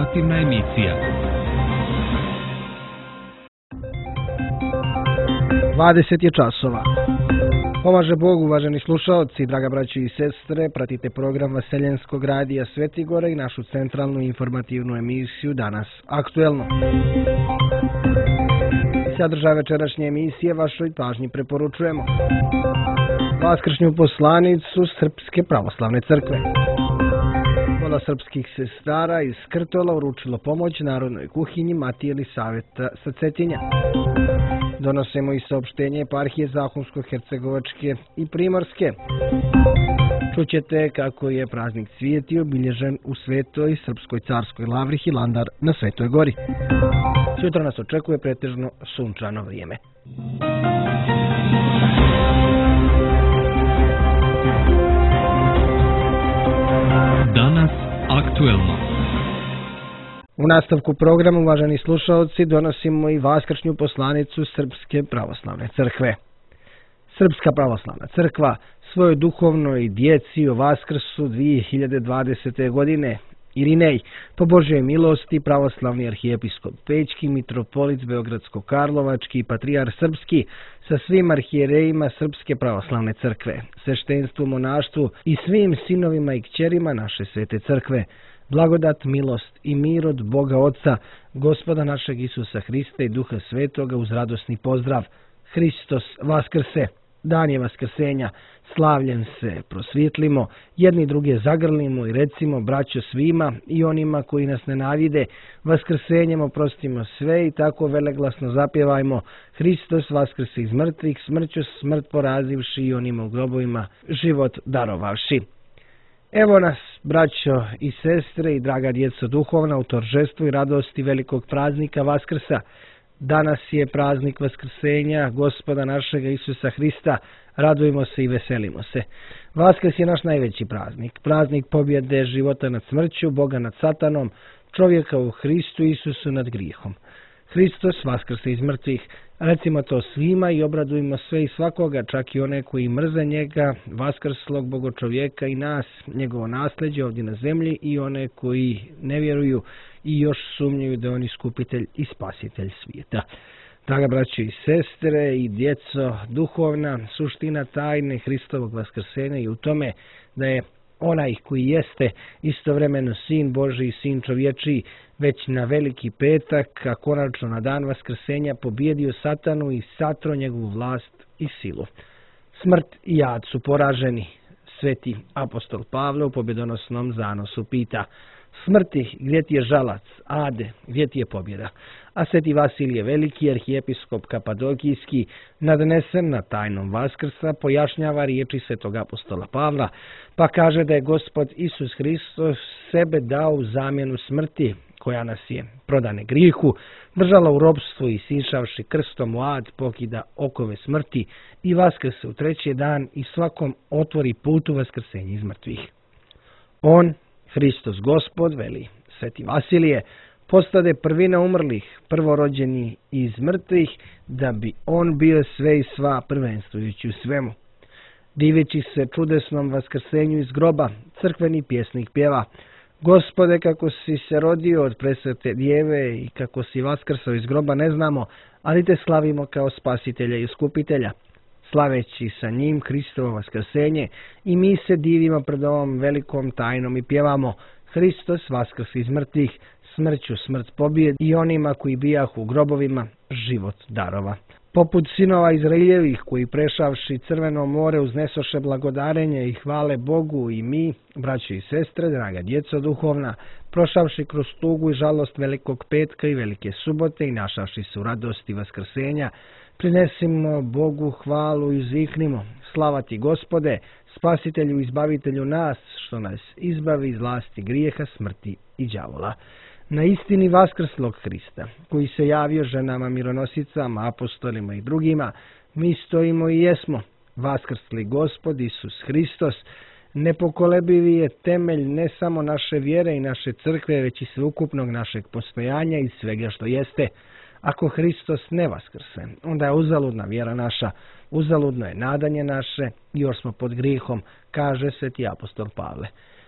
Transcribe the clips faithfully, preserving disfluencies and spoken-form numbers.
informativna emisija. dvadeset je časova. Pomaže Bog, uvaženi slušaoci, draga braći i sestre, pratite program Vaseljenskog radija Svetigora i našu centralnu informativnu emisiju Danas aktuelno. Sadržaj večerašnje emisije vašoj pažnji preporučujemo. Vaskršnju poslanicu Srpske pravoslavne crkve. Pola srpskih sestara iz Krtola uručilo pomoć Narodnoj kuhinji Matije Elisaveta sa Cetinja. Donosimo i saopštenje eparhije Zahumsko-Hercegovačke i Primorske. Čućete kako je praznik Cvijeti obilježen u Svetoj Srpskoj carskoj lavri Hilandar na Svetoj gori. Sutra nas očekuje pretežno sunčano vrijeme. Danas aktuelno. U nastavku programa, uvaženi slušaoci, donosimo i vaskršnju poslanicu Srpske pravoslavne crkve. Srpska pravoslavna crkva svojoj duhovnoj djeci o Vaskrsu dvije hiljade dvadesete. godine Irinej, po Božjoj milosti, pravoslavni arhijepiskop Pećki, mitropolit Beogradsko-Karlovački i patrijar Srpski sa svim arhijerejima Srpske pravoslavne crkve, sveštenstvu, monaštvu i svim sinovima i kćerima naše svete crkve. Blagodat, milost i mir od Boga Oca, Gospoda našeg Isusa Hrista i Duha Svetoga uz radosni pozdrav. Hristos vaskrse, dan je vaskrsenja, slavljen se, prosvjetlimo, jedni druge zagrlimo i recimo, braćo svima i onima koji nas nenavide, vaskrsenjem oprostimo sve i tako veleglasno zapjevajmo: Hristos vaskrse iz mrtvih, smrću smrt porazivši i onima u grobovima život darovavši. Evo nas, braćo i sestre i draga djeco duhovna, u торжеству i radosti velikog praznika Vaskrsa. Danas je praznik Vaskrsenja Gospoda našega Isusa Hrista. Radujmo se i veselimo se. Vaskrs je naš najveći praznik. Praznik pobjede života nad smrću, Boga nad satanom, čovjeka u Hristu Isusu nad grijehom. Hristos vaskrse iz mrtvih. Recimo to svima i obradujmo sve i svakoga, čak i one koji mrze njega, vaskrslog Bogočovjeka i nas, njegovo nasljeđe ovdje na zemlji, i one koji ne vjeruju i još sumnjuju da je on iskupitelj i spasitelj svijeta. Draga braćo i sestre i djeco duhovna, suština tajne Hristovog vaskrsenja i u tome da je onaj koji jeste istovremeno Sin Božji i Sin čovječiji već na Veliki petak, a konačno na dan vaskrsenja, pobjedio satanu i satro njegovu vlast i silu. Smrt i jad su poraženi. Sveti apostol Pavle u pobjedonosnom zanosu pita: smrti, gdje ti je žalac? Ade, gdje ti je pobjeda? A sveti Vasilije Veliki, arhijepiskop Kapadokijski, nadnesen na tajnom Vaskrsa, pojašnjava riječi svetog apostola Pavla, pa kaže da je Gospod Isus Hristos sebe dao u zamjenu smrti, koja nas je, prodane grijehu, držala u ropstvu i sišavši krstom u ad, pokida okove smrti i vaskrse u treći dan i svakom otvori putu vaskrsenja iz mrtvih. On, Hristos Gospod, veli sveti Vasilije, postade prvina umrlih, prvorođeni iz mrtvih, da bi on bio sve i sva, prvenstvujući u svemu. Diveći se čudesnom vaskrsenju iz groba, crkveni pjesnik pjeva: Gospode, kako si se rodio od presvete djeve i kako si vaskrsao iz groba ne znamo, ali te slavimo kao spasitelja i iskupitelja. Slaveći sa njim Hristovo vaskrsenje, i mi se divimo pred ovom velikom tajnom i pjevamo: Hristos vaskrse iz mrtvih, smrću smrt pobijedi i onima koji bijahu u grobovima život darova. Poput sinova Izraeljevih koji prešavši Crveno more uznesoše blagodarenje i hvale Bogu, i mi, braćo i sestre, draga djeco duhovna, prošavši kroz tugu i žalost Velikog petka i Velike subote i našavši se u radosti vaskrsenja, prinesimo Bogu hvalu i uzviknimo: slava ti, Gospode, spasitelju i izbavitelju nas, što nas izbavi iz vlasti grijeha, smrti i đavola. Na istini vaskrslog Hrista, koji se javio ženama mironosicama, apostolima i drugima, mi stojimo i jesmo. Vaskrsli Gospod Isus Hristos, nepokolebivi je temelj ne samo naše vjere i naše crkve, već i sveukupnog našeg postojanja i svega što jeste. Ako Hristos ne vaskrse, onda je uzaludna vjera naša, uzaludno je nadanje naše, još smo pod grihom, kaže sveti apostol Pavle.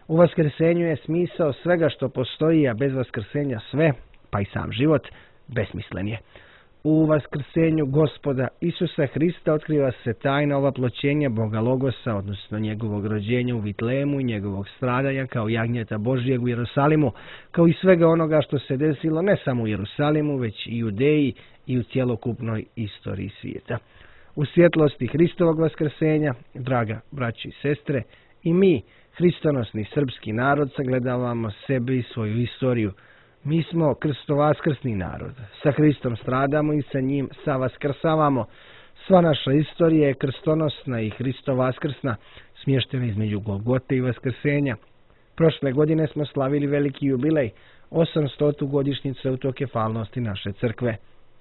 U vaskrsenju je smisao svega što postoji, a bez vaskrsenja sve, pa i sam život, besmislen je. U vaskrsenju Gospoda Isusa Hrista otkriva se tajna ovaploćenja Boga Logosa, odnosno njegovog rođenja u Vitlemu i njegovog stradanja kao jagnjeta Božijeg u Jerusalimu, kao i svega onoga što se desilo ne samo u Jerusalimu, već i u Judeji i u cjelokupnoj istoriji svijeta. U svjetlosti Hristovog vaskrsenja, draga braći i sestre, i mi, hristonosni srpski narod, sagledavamo sebe i svoju istoriju. Mi smo krstovaskrsni narod. Sa Hristom stradamo i sa njim savaskrsavamo. Sva naša istorija je krstonosna i hristovaskrsna, smještena između Golgote i vaskrsenja. Prošle godine smo slavili veliki jubilej, osamstotu godišnjicu autokefalnosti naše crkve.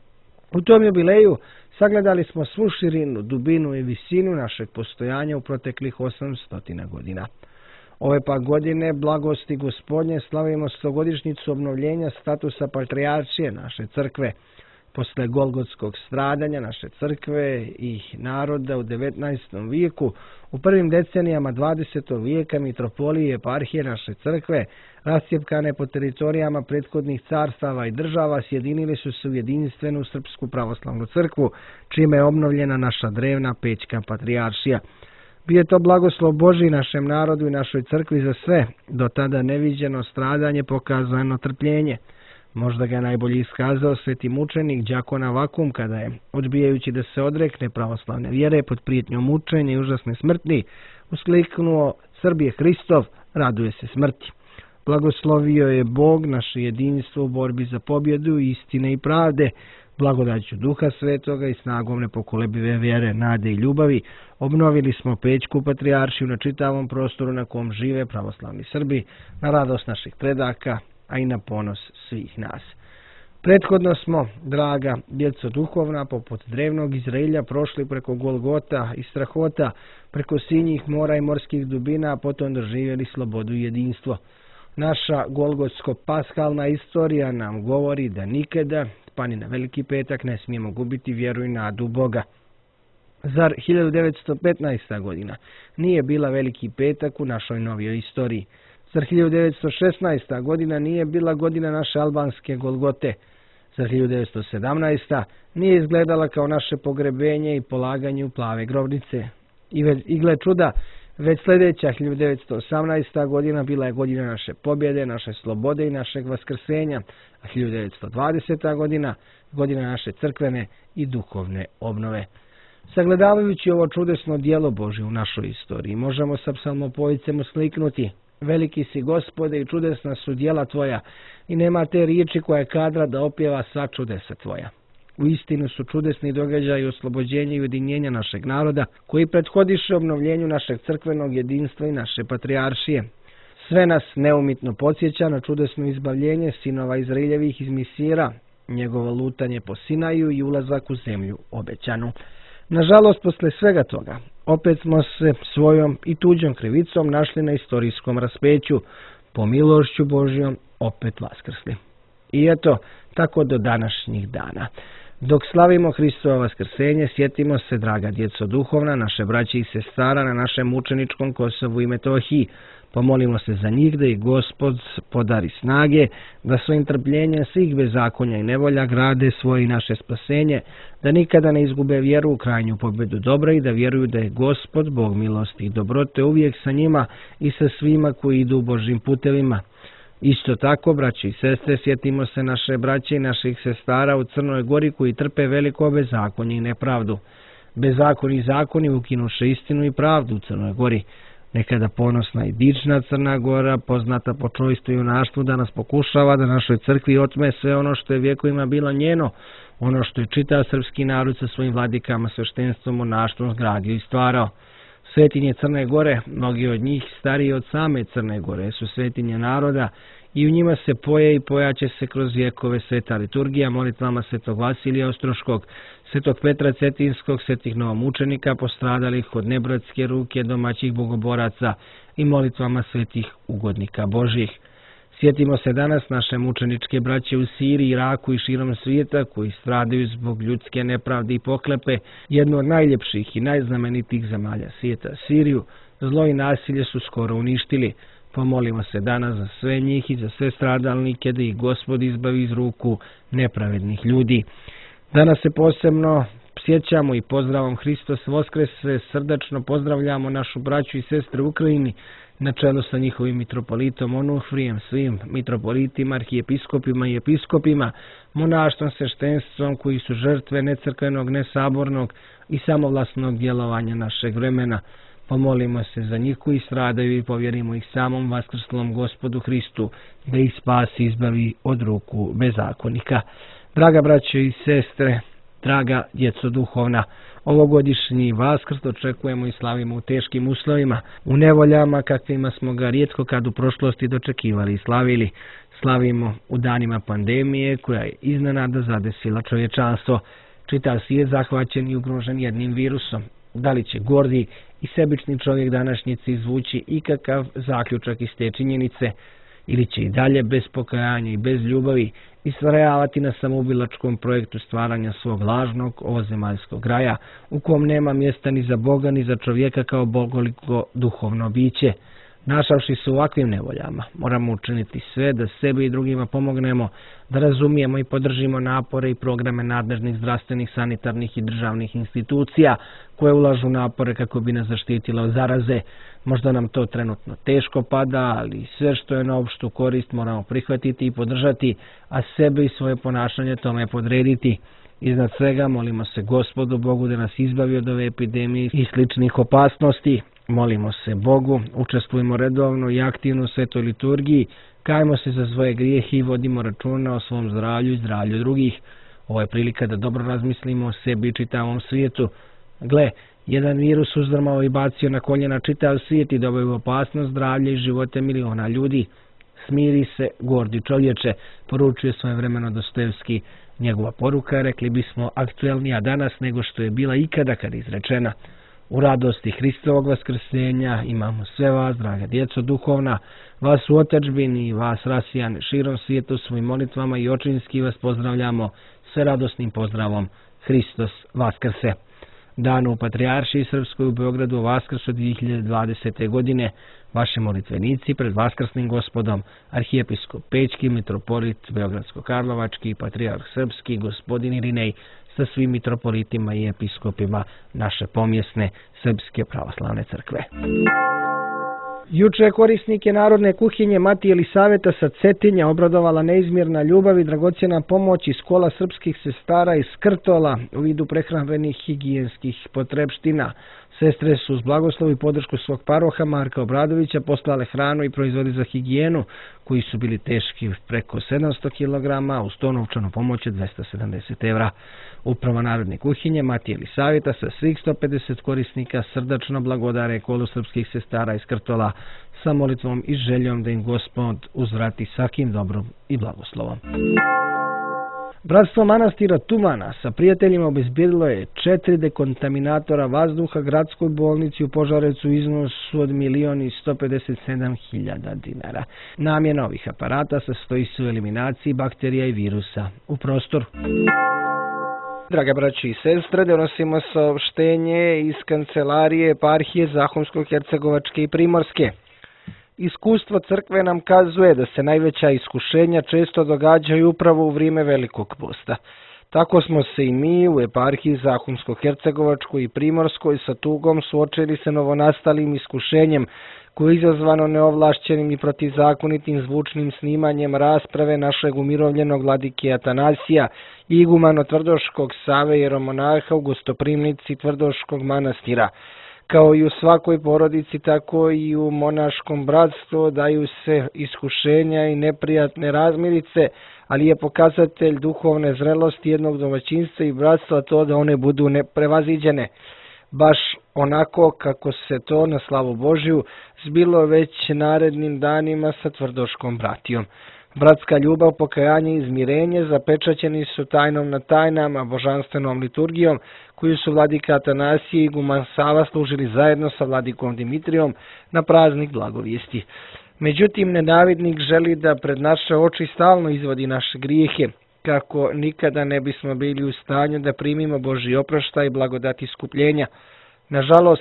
U tom jubileju sagledali smo svu širinu, dubinu i visinu našeg postojanja u proteklih osamstotina godina. Ove pa godine, blagosti Gospodnje, slavimo stogodišnjicu obnovljenja statusa patrijaršije naše crkve. Posle golgotskog stradanja naše crkve i naroda u devetnaestom vijeku, u prvim decenijama dvadesetog vijeka mitropolije i eparhije naše crkve, rascjepkane po teritorijama prethodnih carstava i država, sjedinili su se u jedinstvenu srpsku pravoslavnu crkvu, čime je obnovljena naša drevna pećka patrijaršija. Bio je to blagoslov Božji našem narodu i našoj crkvi za sve, do tada neviđeno stradanje, pokazano trpljenje. Možda ga je najbolje iskazao sveti mučenik đakon Avakum, kada je, odbijajući da se odrekne pravoslavne vjere pod prijetnjom mučenja i užasne smrti, uskliknuo: Srbije Hristov, raduje se smrti. Blagoslovio je Bog naše jedinstvo u borbi za pobjedu, istine i pravde. Blagodaću Duha Svetoga i snagom nepokolebive vjere, nade i ljubavi obnovili smo pećku patrijaršiju na čitavom prostoru na kom žive pravoslavni Srbi, na radost naših predaka, a i na ponos svih nas. Prethodno smo, draga djeco duhovna, poput drevnog Izraelja prošli preko Golgota i strahota, preko sinjih mora i morskih dubina, a potom doživjeli slobodu i jedinstvo. Naša golgotsko-paskalna istorija nam govori da nikada, pa ni na Veliki petak, ne smijemo gubiti vjeru i nadu u Boga. Zar hiljadu devetsto petnaesta. godina nije bila Veliki petak u našoj novijoj istoriji? Zar hiljadu devetsto šesnaesta. godina nije bila godina naše albanske Golgote? Zar hiljadu devetsto sedamnaesta. nije izgledala kao naše pogrebenje i polaganje u plave grobnice? I, ve, i gle čuda, već sljedeća hiljadu devetsto osamnaesta. godina bila je godina naše pobjede, naše slobode i našeg vaskrsenja, a hiljadu devetsto dvadeseta. godina godina naše crkvene i duhovne obnove. Sagledavajući ovo čudesno djelo Božje u našoj istoriji, možemo sa psalmopovicem usliknuti: veliki si Gospode i čudesna su djela tvoja, i nema te riječi koja je kadra da opjeva sva čudesa tvoja. U istinu su čudesni događaji oslobođenja i ujedinjenja našeg naroda, koji prethodiše obnovljenju našeg crkvenog jedinstva i naše patrijaršije. Sve nas neumitno podsjeća na čudesno izbavljenje sinova Izraeljevih iz Misira, njegovo lutanje po Sinaju i ulazak u zemlju obećanu. Nažalost, posle svega toga, opet smo se svojom i tuđom krivicom našli na istorijskom raspeću, po milošću Božjom opet vaskrsli. I eto, tako do današnjih dana. Dok slavimo Hristovo vaskrsenje, sjetimo se, draga djeco duhovna, naše braće i sestara na našem mučeničkom Kosovu i Metohiji. Pomolimo se za njih da ih Gospod podari snage, da svojim trpljenjem svih bezakonja i nevolja grade svoje i naše spasenje, da nikada ne izgube vjeru u krajnju pobjedu dobra i da vjeruju da je Gospod, Bog milosti i dobrote, uvijek sa njima i sa svima koji idu Božjim putevima. Isto tako, braći i sestre, sjetimo se naše braće i naših sestara u Crnoj Gori koji trpe veliko bezakonje i nepravdu. Bezakoni i zakoni ukinuše istinu i pravdu u Crnoj Gori. Nekada ponosna i dična Crna Gora, poznata po čojstvu i junaštvu, danas pokušava da našoj crkvi otme sve ono što je vjekovima bilo njeno, ono što je čitav srpski narod sa svojim vladikama, sveštenstvom, monaštvom zgradio i stvarao. Svetinje Crne Gore, mnogi od njih stariji od same Crne Gore, su svetinje naroda i u njima se poje i pojaće se kroz vjekove sveta liturgija molitvama svetog Vasilija Ostroškog, svetog Petra Cetinskog, svetih novomučenika postradalih od nebratske ruke domaćih bogoboraca i molitvama svetih ugodnika Božjih. Sjetimo se danas naše mučeničke braće u Siriji, Iraku i širom svijeta koji stradaju zbog ljudske nepravde i pohlepe. Jednu od najljepših i najznamenitijih zemalja svijeta, Siriju, zlo i nasilje su skoro uništili. Pomolimo se danas za sve njih i za sve stradalnike, da ih Gospod izbavi iz ruku nepravednih ljudi. Danas se posebno sjećamo i pozdravom Hristos Voskrese, srdačno pozdravljamo našu braću i sestre u Ukrajini, na čelu sa njihovim mitropolitom Onufrijem, svim mitropolitima, arhijepiskopima i episkopima, monaštvom, sveštenstvom koji su žrtve necrkvenog, nesabornog i samovlasnog djelovanja našeg vremena. Pomolimo se za njih koji stradaju i povjerimo ih samom vaskrslom Gospodu Hristu, da ih spasi i izbavi od ruku bezakonika. Draga braćo i sestre, draga djeco duhovna, ovogodišnji Vaskrs očekujemo i slavimo u teškim uslovima, u nevoljama kakvima smo ga rijetko kad u prošlosti dočekivali i slavili. Slavimo u danima pandemije koja je iznenada zadesila čovječanstvo. Čitav svijet zahvaćen i ugrožen jednim virusom. Da li će gordi i sebični čovjek današnjice izvući ikakav zaključak iz te činjenice, ili će i dalje bez pokajanja i bez ljubavi istrajavati na samoubilačkom projektu stvaranja svog lažnog ovozemaljskog raja, u kom nema mjesta ni za Boga ni za čovjeka kao bogoliko duhovno biće. Našavši se u ovakvim nevoljama, moramo učiniti sve da sebi i drugima pomognemo, da razumijemo i podržimo napore i programe nadležnih zdravstvenih, sanitarnih i državnih institucija koje ulažu napore kako bi nas zaštitile od zaraze. Možda nam to trenutno teško pada, ali sve što je na opštu korist moramo prihvatiti i podržati, a sebe i svoje ponašanje tome podrediti. Iznad svega molimo se Gospodu Bogu da nas izbavi od ove epidemije i sličnih opasnosti. Molimo se Bogu, učestvujemo redovno i aktivno u svetoj liturgiji, kajmo se za svoje grijehe i vodimo računa o svom zdravlju i zdravlju drugih. Ovo je prilika da dobro razmislimo o sebi i čitavom svijetu. Gle, jedan virus uzdrmao i bacio na koljena čitav svijet i doveo u opasnost zdravlje i živote miliona ljudi. Smiri se, gordi čovječe, poručuje svojevremeno Dostojevski. Njegova poruka je, rekli bismo, aktuelnija danas nego što je bila ikada kad je izrečena. U radosti Hristovog vaskrsenja imamo sve vas, draga djeco duhovna, vas u otadžbini i vas rasijane širom svijetu svojim molitvama i očinski vas pozdravljamo sve radosnim pozdravom Hristos Vaskrse. Dan u Patrijaršiji Srpskoj u Beogradu o Vaskrsu dvije hiljade dvadesete. godine, vaši molitvenici pred Vaskrsnim Gospodom, arhijepiskop Pećki, mitropolit Beogradsko-Karlovački, patrijarh Srpski, gospodin Irinej, sa svim mitropolitima i episkopima naše pomjesne Srpske pravoslavne crkve. Juče korisnike narodne kuhinje Matije Elisaveta sa Cetinja obradovala neizmjerna ljubav i dragocjena pomoć iz kola srpskih sestara iz Krtola u vidu prehrambenih higijenskih potrepština. Sestre su uz blagoslov i podršku svog paroha Marka Obradovića poslale hranu i proizvodi za higijenu koji su bili teški preko sedamsto kilograma, uz to novčanu pomoć od dvesta sedamdeset evra. Uprava narodne kuhinje Matije Elisaveta sa svih sto pedeset korisnika srdačno blagodare kolu srpskih sestara iz Krtola sa molitvom i željom da im Gospod uzvrati svakim dobrom i blagoslovom. Bratstvo manastira Tumana sa prijateljima obezbijedilo je četiri dekontaminatora vazduha gradskoj bolnici u Požarevcu u iznosu od milion i sto pedeset sedam hiljada dinara. Namjena ovih aparata sastoji se u eliminaciji bakterija i virusa u prostoru. Draga braći i sestre, donosimo saopštenje iz kancelarije eparhije Zahumsko-Hercegovačke i Primorske. Iskustvo crkve nam kazuje da se najveća iskušenja često događaju upravo u vrijeme Velikog posta. Tako smo se i mi u eparhiji Zahumsko-Hercegovačkoj i Primorskoj sa tugom suočili sa novonastalim iskušenjem koje je izazvano neovlašćenim i protivzakonitim zvučnim snimanjem rasprave našeg umirovljenog vladike Atanasija i igumano Tvrdoškog Save jeromonaha u gostoprimnici Tvrdoškog manastira. Kao i u svakoj porodici, tako i u monaškom bratstvu daju se iskušenja i neprijatne razmirice, ali je pokazatelj duhovne zrelosti jednog domaćinstva i bratstva to da one budu neprevaziđene. Baš onako kako se to na slavu Božju zbilo već narednim danima sa Tvrdoškom bratijom. Bratska ljubav, pokajanje i izmirenje zapečaćeni su tajnom na tajnama, božanstvenom liturgijom, koju su vladika Atanasije i iguman Sava služili zajedno sa vladikom Dimitrijom na praznik blagovijesti. Međutim, nenavidnik želi da pred naše oči stalno izvodi naše grijehe, kako nikada ne bismo bili u stanju da primimo Božji oproštaj i blagodat iskupljenja. Nažalost,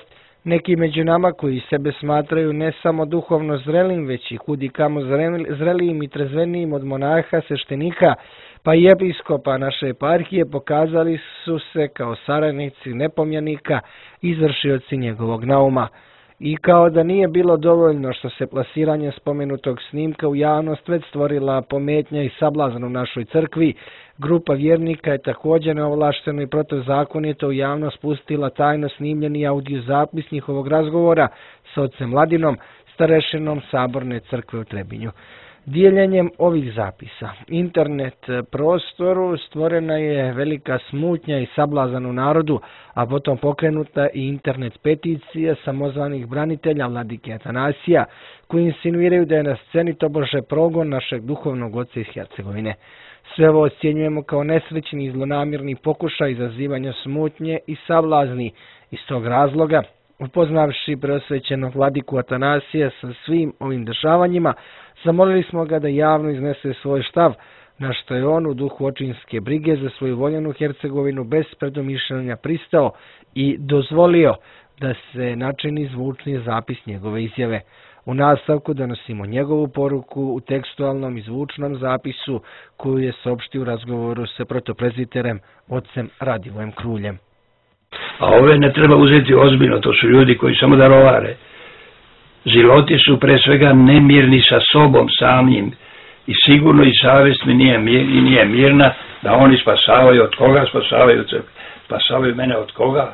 Neki među nama koji sebe smatraju ne samo duhovno zrelim, već i kudi kamo zrelijim i trezvenijim od monaha, sveštenika, pa i episkopa naše eparhije, pokazali su se kao saradnici nepomljenika, izvršioci njegovog nauma. I kao da nije bilo dovoljno što se plasiranje spomenutog snimka u javnost već stvorila pometnja i sablazan u našoj crkvi, grupa vjernika je također neovlašteno i protuzakonito u javnost pustila tajno snimljeni audio zapis njihovog razgovora s ocem Mladinom, starešinom Saborne crkve u Trebinju. Dijeljenjem ovih zapisa internet prostoru stvorena je velika smutnja i sablazan u narodu, a potom pokrenuta i internet peticija samozvanih branitelja Vladike Atanasija, koji insinuiraju da je na sceni tobože progon našeg duhovnog oca iz Hercegovine. Sve ovo ocjenjujemo kao nesrećni i zlonamirni pokušaj izazivanja smutnje i sablazni. Iz tog razloga, upoznavši preosvećenog Vladiku Atanasija sa svim ovim dešavanjima, zamolili smo ga da javno iznese svoj stav, na što je on u duhu očinske brige za svoju voljenu Hercegovinu bez predomišljanja pristao i dozvolio da se načini zvučni zapis njegove izjave. U nastavku donosimo njegovu poruku u tekstualnom i zvučnom zapisu koju je saopštio u razgovoru sa protoprezbiterem ocem Radivojem Kruljem. A ove ne treba uzeti ozbiljno, to su ljudi koji samo darovare. Ziloti su pre svega nemirni sa sobom samim i sigurno i savjest mi nije, mir, i nije mirna da oni spasavaju. Od koga spasavaju crkve? Spasavaju mene od koga?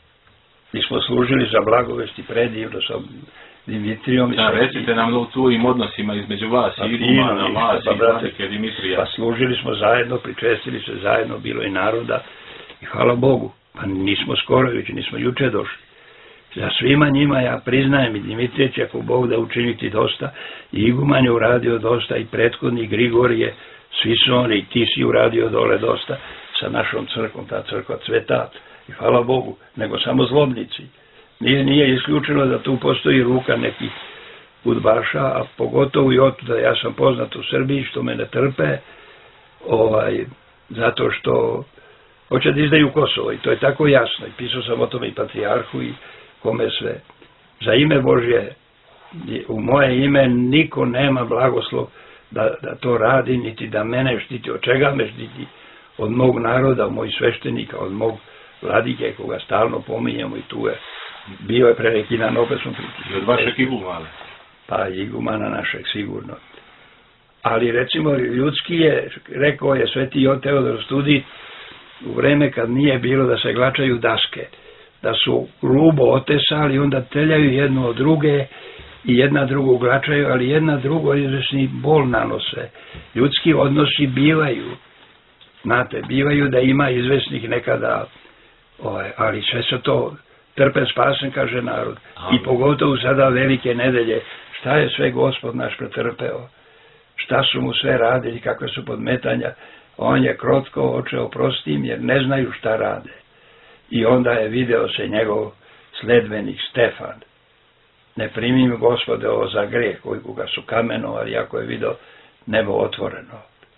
Mi smo služili za blagovesti predivno sa Dimitrijom. Da, recite nam u tvojim odnosima između vas i igumana, vas i Vladike Dimitrija. Pa služili smo zajedno, pričestili se zajedno, bilo i naroda i hvala Bogu. Pa nismo skoro, već nismo juče došli. Za svima njima ja priznajem i Dimitrije će ako Bog da učiniti dosta, i iguman je uradio dosta, i prethodni Grigorije, svi su oni, i ti si uradio dole dosta sa našom crkvom, ta crkva cveta i hvala Bogu, nego samo zlobnici. Nije, nije isključeno da tu postoji ruka nekih udbaša, a pogotovo i otuda, ja sam poznat u Srbiji što me ne trpe, ovaj, zato što hoće da izdaju Kosovo i to je tako jasno i pisao sam o tome i patrijarhu i kome sve. Za ime Božje, u moje ime niko nema blagoslov da, da to radi, niti da mene štiti. Od čega me štiti? Od mog naroda, od mojih sveštenika, od mog Vladike, koga stalno pominjemo i tu je. Bio je pre neki dan, opet smo pričali. I od vašeg igumana? Pa igumana našeg, sigurno. Ali recimo, ljudski je, rekao je sveti Jon Teodor Studij, u vreme kad nije bilo da se glačaju daske, da su grubo otesali, onda teljaju jedno od druge i jedna drugu glačaju, ali jedna drugo izvesni bol nanose. Ljudski odnosi bivaju, znate, bivaju da ima izvesnih nekada, ovaj, ali sve se to trpe spasen, kaže narod. Amen. I pogotovo sada velike nedelje, šta je sve Gospod naš pretrpeo, šta su mu sve radili, kakve su podmetanja. On je krotko oče oprosti im jer ne znaju šta rade. I onda je video se njegov sledbenik Stefan. Ne primim Gospode ovo za grijeh koji ga su kamenovali, ako je video nebo otvoreno.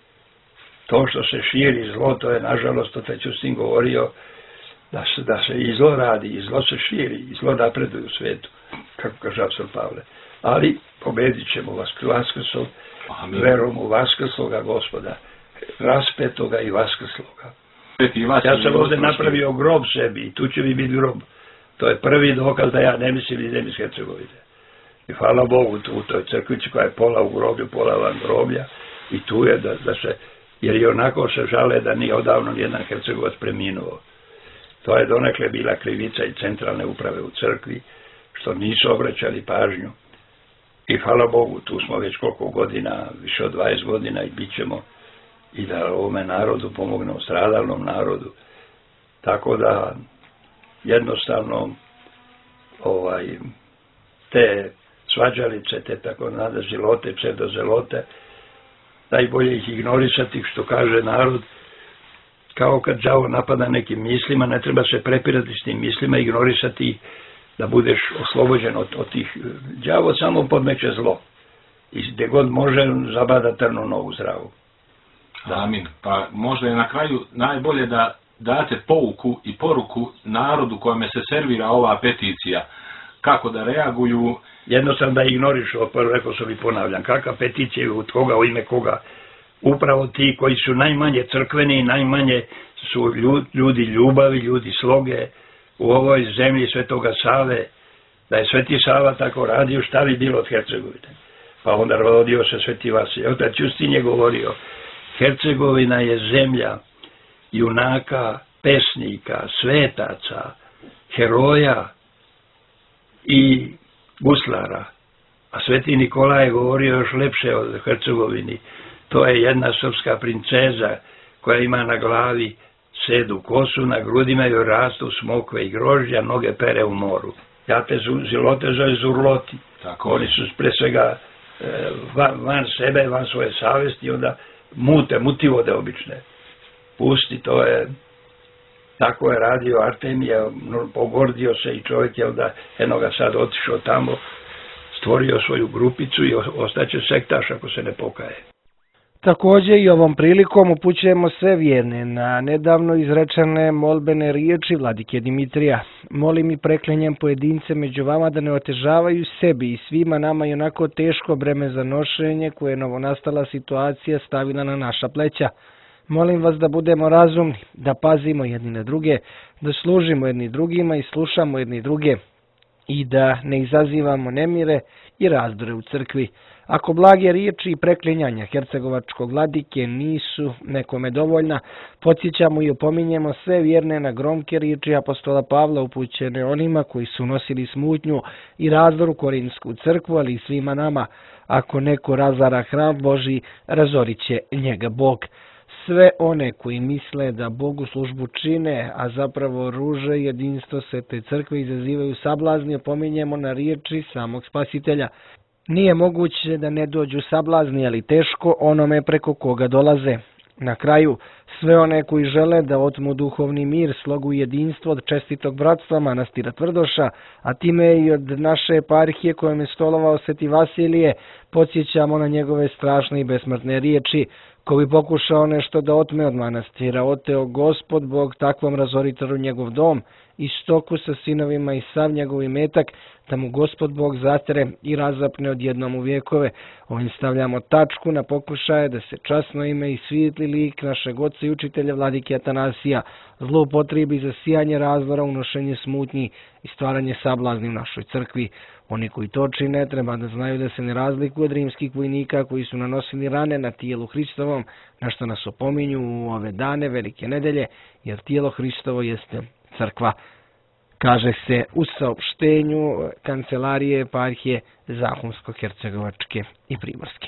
To što se širi zlo, to je nažalost, to te Ćustin govorio, da se, da se i zlo radi, i zlo se širi, i zlo napreduje u svijetu, kako kaže apostol Pavle. Ali pobedit ćemo Vaskrslog, verom u Vaskrsloga Gospoda, raspetoga i vaskrsloga. Ja sam ovdje napravio grob sebi i tu će mi biti grob. To je prvi dokaz da ja ne mislim idem iz Hercegovine. I hvala Bogu tu u toj crkvici koja je pola u groblju, pola van groblja i tu je da, da se, jer i onako se žale da nije odavno nijedan Hercegovac preminuo. To je donekle bila krivica i centralne uprave u crkvi, što nisu obraćali pažnju. I hvala Bogu, tu smo već koliko godina, više od dvadeset godina i bit ćemo i da ovome narodu pomognemo, stradalnom narodu. Tako da jednostavno ovaj, te svađalice, te tako nada zilote, pseudozelote, najbolje ih ignorisati, što kaže narod, kao kad đavo napada nekim mislima, ne treba se prepirati s tim mislima, ignorisati da budeš oslobođen od, od tih. Đavo samo podmeće zlo i gdje god može zabada trnu nogu zdravu. Da. Amin. Pa možda je na kraju najbolje da date pouku i poruku narodu kojome se servira ova peticija. kako da reaguju. Jednostavno da ignorišu, prvo rekao sam i ponavljam, kakva peticija od koga, u ime koga. Upravo ti koji su najmanje crkveni, najmanje su ljudi ljubavi, ljudi sloge u ovoj zemlji Svetoga Save. Da je Sveti Sava tako radio, šta bi bilo od Hercegovine? Pa onda rodio se Sveti Vasilij. Otac Justin je govorio, Hercegovina je zemlja junaka, pesnika, svetaca, heroja i guslara. A Sveti Nikolaj je govorio još lepše od Hercegovini. To je jedna srpska princeza koja ima na glavi sedu kosu, na grudima joj rastu smokve i grožđa, noge pere u moru. Jate zilote zove zurloti. Tako. Oni su pre svega van, van sebe, van svoje savesti, onda mute, mutivode obične. Pusti, to je, tako je radio Artemija, pogordio se i čovjek je onda enoga sad otišao tamo, stvorio svoju grupicu i ostaće sektaš ako se ne pokaje. Također i ovom prilikom upućujemo sve vjerne na nedavno izrečene molbene riječi vladike Dimitrija. Molim i preklenjem pojedince među vama da ne otežavaju sebi i svima nama i onako teško breme za nošenje koje je novonastala situacija stavila na naša pleća. Molim vas da budemo razumni, da pazimo jedni na druge, da služimo jedni drugima i slušamo jedni druge i da ne izazivamo nemire i razdore u crkvi. Ako blage riječi i preklinjanja hercegovačkog vladike nisu nekome dovoljna, podsjećamo i opominjemo sve vjerne na gromke riječi apostola Pavla upućene onima koji su nosili smutnju i razdor u Korinsku crkvu, ali i svima nama. Ako neko razara hram Božji, razorit će njega Bog. Sve one koji misle da Bogu službu čine, a zapravo ruže jedinstvo Svete crkve izazivaju sablazni, opominjemo na riječi samog Spasitelja. Nije moguće da ne dođu sablazni, ali teško onome preko koga dolaze. Na kraju, sve one koji žele da otmu duhovni mir, slogu i jedinstvo od čestitog bratstva manastira Tvrdoša, a time i od naše eparhije kojom je stolovao Sveti Vasilije, podsjećamo na njegove strašne i besmrtne riječi: ko bi pokušao nešto da otme od manastira, oteo Gospod Bog takvom razoritaru njegov dom i stoku sa sinovima i sav njegov imetak, da mu Gospod Bog zatere i razapne odjednom u vjekove. Ovim stavljamo tačku na pokušaje da se časno ime i svijetli lik našeg oca i učitelja vladike Atanasija zloupotrebi za sijanje razdora, unošenje smutnji i stvaranje sablazni u našoj crkvi. Oni koji to čine treba da znaju da se ne razlikuju od rimskih vojnika koji su nanosili rane na tijelu Hristovom, na što nas opominju u ove dane velike nedelje, jer tijelo Hristovo jeste crkva. Kaže se u saopštenju kancelarije eparhije Zahumsko-hercegovačke i Primorske.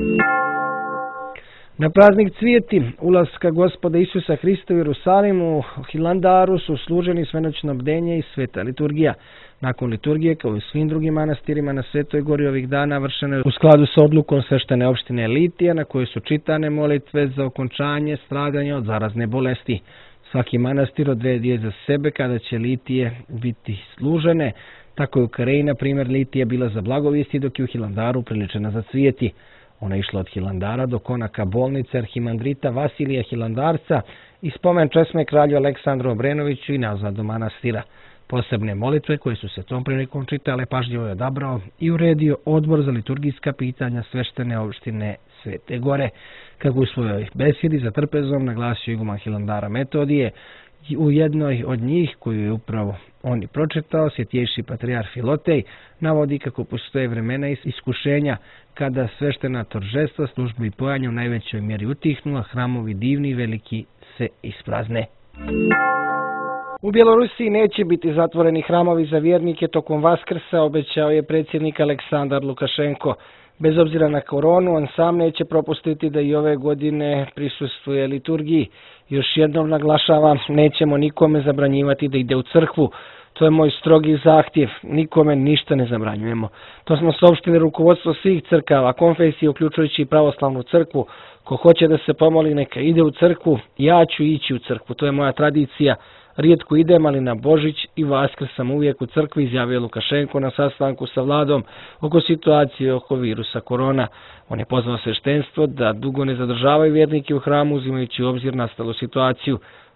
Na praznik Cvijeti, ulaska Gospoda Isusa Hrista u Jerusalimu, u Hilandaru su služeni svenoćno bdenje i sveta liturgija. Nakon liturgije, kao i u svim drugim manastirima na Svetoj gori ovih dana, vršeno je u skladu sa odlukom sveštene opštine Litija, na kojoj su čitane molitve za okončanje stradanja od zarazne bolesti. Svaki manastir odredio za sebe kada će litije biti služene. Tako je u Kareji, na primjer, litija bila za blagovijesti, dok je u Hilandaru priličena za cvijeti. Ona je išla od Hilandara do konaka bolnice arhimandrita Vasilija Hilandarca i spomen česme kralju Aleksandru Obrenoviću i nazad do manastira. Posebne molitve koje su se tom prilikom čitale pažljivo je odabrao i uredio odbor za liturgijska pitanja sveštene opštine Svete Gore. Kako u svojoj besjedi za trpezom naglasio iguman Hilandara Metodije, u jednoj od njih, koju je upravo on i pročitao, svjetjejši patrijarh Filotej navodi kako postoje vremena i iskušenja kada sveštena toržestva, službu i pojanje u najvećoj mjeri utihnu, a hramovi divni i veliki se isprazne. U Bjelorusiji neće biti zatvoreni hramovi za vjernike tokom Vaskrsa, obećao je predsjednik Aleksandar Lukašenko. Bez obzira na koronu, on sam neće propustiti da i ove godine prisustvuje liturgiji. Još jednom naglašavam, nećemo nikome zabranjivati da ide u crkvu. To je moj strogi zahtjev, nikome ništa ne zabranjujemo. To smo saopštili rukovodstvo svih crkava, konfesije, uključujući i pravoslavnu crkvu. Ko hoće da se pomoli, neka ide u crkvu, ja ću ići u crkvu, to je moja tradicija. Rijetko idem, ali na Božić i Vaskrs sam uvijek u crkvi, izjavio Lukašenko na sastanku sa vladom oko situacije oko virusa korona. On je pozvao sveštenstvo da dugo ne zadržavaju vjernike u hramu, uzimajući u obzir nastalu situaciju.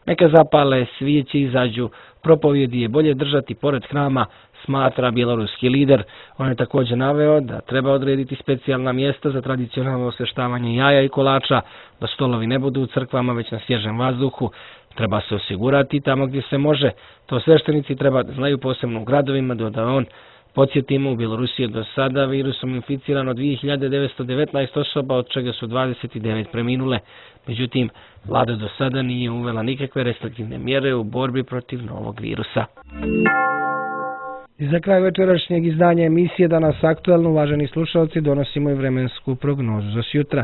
Neka zapale svijeće, izađu, propovjedi je bolje držati pored hrama, smatra bjeloruski lider. On je također naveo da treba odrediti specijalna mjesta za tradicionalno osvještavanje jaja i kolača, da stolovi ne budu u crkvama već na svježem vazduhu. Treba se osigurati tamo gdje se može. To sveštenici treba da znaju, posebno u gradovima, dodao on. Podsjetimo, u Bjelorusiji je do sada virusom inficirano dvije hiljade devetsto devetnaest osoba, od čega su dvadeset devet preminule. Međutim, vlada do sada nije uvela nikakve restriktivne mjere u borbi protiv novog virusa. I za kraj večerašnjeg izdanja emisije Danas aktuelno, uvaženi slušalci, donosimo i vremensku prognozu za sjutra.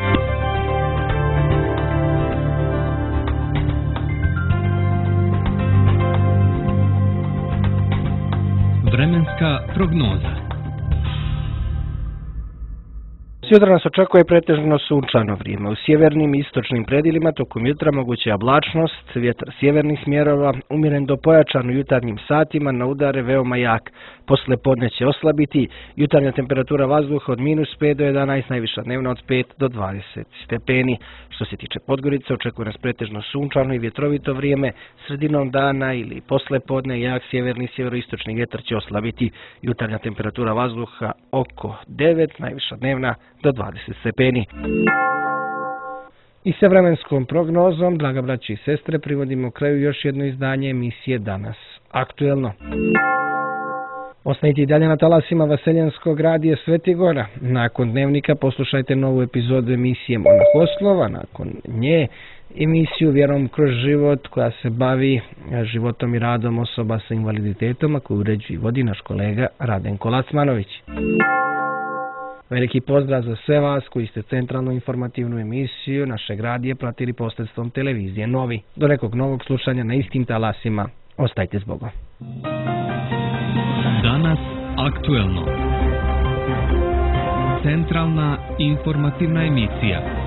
Vremenska prognoza. Sutra nas očekuje pretežno sunčano vrijeme. U sjevernim i istočnim predjelima tokom jutra moguća je oblačnost, vjetar sjevernih smjerova, umjeren do pojačan u jutarnjim satima, na udare veoma jak. Posle podne će oslabiti, jutarnja temperatura vazduha od minus pet do jedanaest, najviša dnevna od pet do dvadeset stepeni. Što se tiče Podgorice, očekuje nas pretežno sunčano i vjetrovito vrijeme, sredinom dana ili posle podne jak sjeverni sjeveroistočni vjetar će oslabiti, jutarnja temperatura vazduha oko devet, najviša dnevna do dvadeset stepeni. I sa vremenskom prognozom, draga braći i sestre, privodimo kraju još jedno izdanje emisije Danas aktuelno. Ostanite i dalje na talasima Vaseljenskog radija Sveti Gora. Nakon dnevnika poslušajte novu epizodu emisije Monahoslova, nakon nje emisiju Vjerom kroz život koja se bavi životom i radom osoba sa invaliditetom, a koju uređuje i vodi naš kolega Radenko Lacmanović. Veliki pozdrav za sve vas koji ste centralnu informativnu emisiju našeg radija pratili posredstvom televizije Novi. Do nekog novog slušanja na istim talasima. Ostajte s Bogom. Danas aktuelno. Centralna informativna emisija.